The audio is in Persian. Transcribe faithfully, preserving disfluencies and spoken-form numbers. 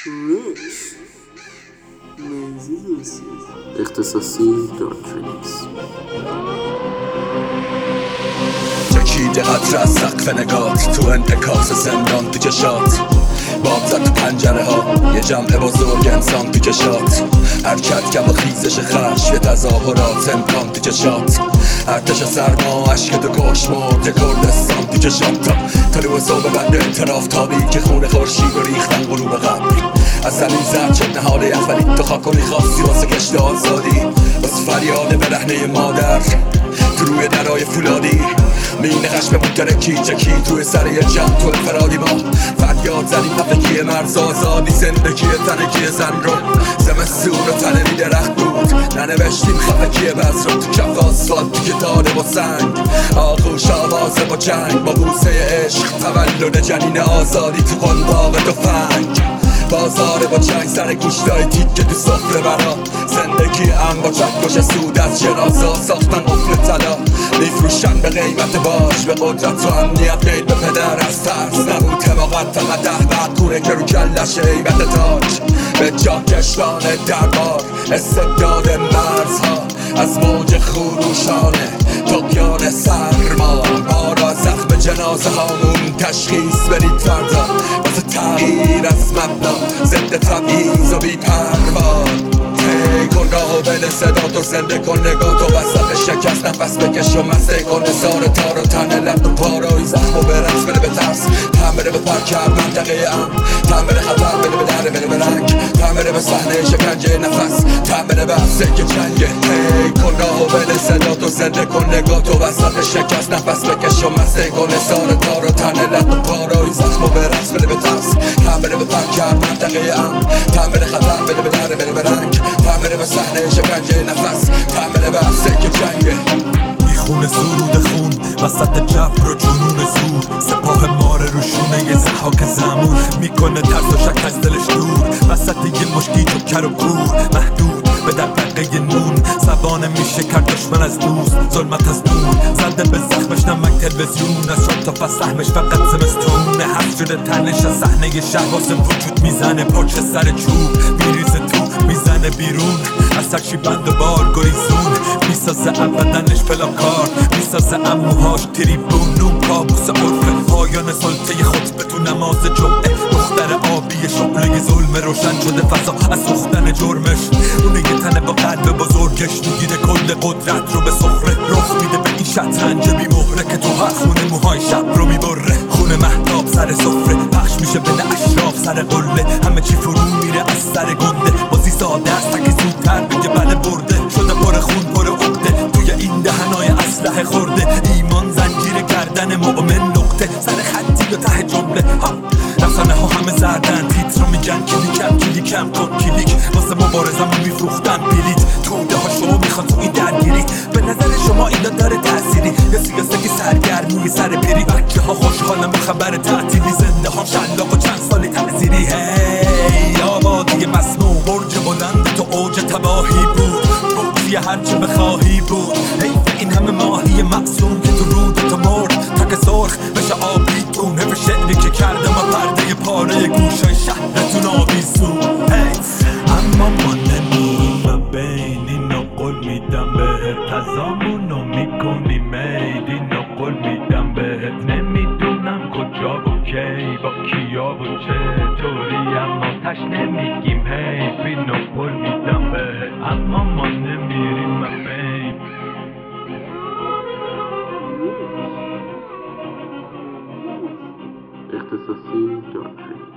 ریش موضوع اختصاصی دارترینکس تکیده قطر از سقف نگات تو انتکاس زندان تو چشات باب زد تو پنجره ها یه جمع بزرگ انسان تو چشات حرکت کم و خیزش خشم یه تظاهرات امکان تو چشات ارتش سرما عشق تو کش مرد یه کردستان تو چشات تا طلوع صبح بند اعتراف تابی که خون خورشید و ریختن غروب قبل از زمین زرد شد نهال یخوری تو خاکونی خواستی واسه کشت آزادی واسه فریاد برهنه مادر تو روی درای فولادی مین خشم بودن کیچه کی توی سر یه جمع تو انفرادی ما فریاد زدیم خفگی مرز آزادی زندگی تنگی زن رو زمستون و تنه بی درخت بود ننوشتیم خفگی بز رو تو کف آسفالت تو داده با سنگ آغوش آوازه با جنگ با بوسه عشق تولد جنین آزادی تو قنباغ تفنگ بازار با چنگ سر گوشتای تیکه تو سفره برا زندگی هم با چکش سود از جنازا ساختن قفل طلا میفروشن به قیمت باش به قدرت و امنیت قید به پدر از ترس نبود حماقت فقط احمق کوره که رو کلش عیبت تاج به جا کشتان دربار استبداد مرزها از موج خروشانه طغیان سرما ما را زخم جنازه هامون تشخیص بدید فردا واسه تغییر از مبنا ضد تبعیض و بی پروا تی کن راه و بده صدا تو زنده کن نگاه تو وسط شکست نفس بکش و مسته کن نثار تار و تنه لب و پاروی زخم و برقص بده به ترس تن بده به پرکر منطقه ام تن بده خطر بده به دره بده به رنگ تن بده به صحنه شکنجه نفس تن بده به افسه که جنگه تی کن راه و بده صدا تو زنده کن نگاه تو وسط شکست نفس بکش و مسته کن نثار تار و تنه لب و پاروی زخم و برقص بده به ترس تن بده به پرکر منطقه ام تن بده خطر بده به دره بده به رنگ تن بده به صحنه شکنجه نفس تن بده به افسه که جنگه خون سرود خون وسط جبر و جنون زور سپاه ماره روشونه یه زحاک زمون میکنه ترس و شک از دلش دور وسط یه مشکی تو کر و کور محدود به دقدقه نون زبانه میشه کرد دشمن از دوست ظلمت از دور زده به زخمش نمک تلویزیون از شد تا فسحمش فقط زمستونه حذف شده تنش از صحنه شهر واسه وجود میزنه پرچه سر چوب میریزه تو میزنه بیرون از سرشی بند و بار گریزون میسازه بدنش پلاکار میسازه اموهاش تریبون نون کابوس عرفه پایان سلطه خطبه تو نماز جمعه دختر آبی شعله ظلم روشن شده فضا از سوختن جرمش اونه یه تنه با قلب بزرگش میگیره کل قدرت رو به سخره رخ میده به این شطرنج بی مهره که تو هر خونه موهای شب رو میبره خونه مهتاب سر سفره پخش میشه بین اشراف سر قله همه چی فرو میره از سر گنده بازی ساده است تکی زودتر بگه بله برده شده پر خون پر عقده توی این دهنای اسلحه خورده ایمان زنجیر گردن مؤمن نقطه سر خطی و ته جمله ها رسانه ها همه زردن تیتر رو میگن کلیکم کلیکم کن کلیک واسه مبارزمون میفروختن بلیت توده ها شما میخوان تو این درگیری به نظر شما اینا داره تأثیری یا سیاستی سرگرمی سر پیری بچه ها خوشحالم به خبر تعطیلی زنده ها شلاق و چند سالی تعذیری هی آبادی مسموع برج بلند تو اوج تباهی بود بغضی هرچه بخواهی بود حیف این همه ماهی معصوم که تو رود تو مرد تا که سرخ بشه آبی تون حیف شعری که کردم و پرده پاره گوشای شهرتون آویزون اما ما نمیریم و بین اینو قول میدم بهت تزامونو میکنی مید اینو قول میدم بهت نمیدونم کجا و کی با کیا و چطوری اما تش نمیگیم حیف اینو قول میدم بهت اما ما نمیریم و بین اختصاصی دارترینکس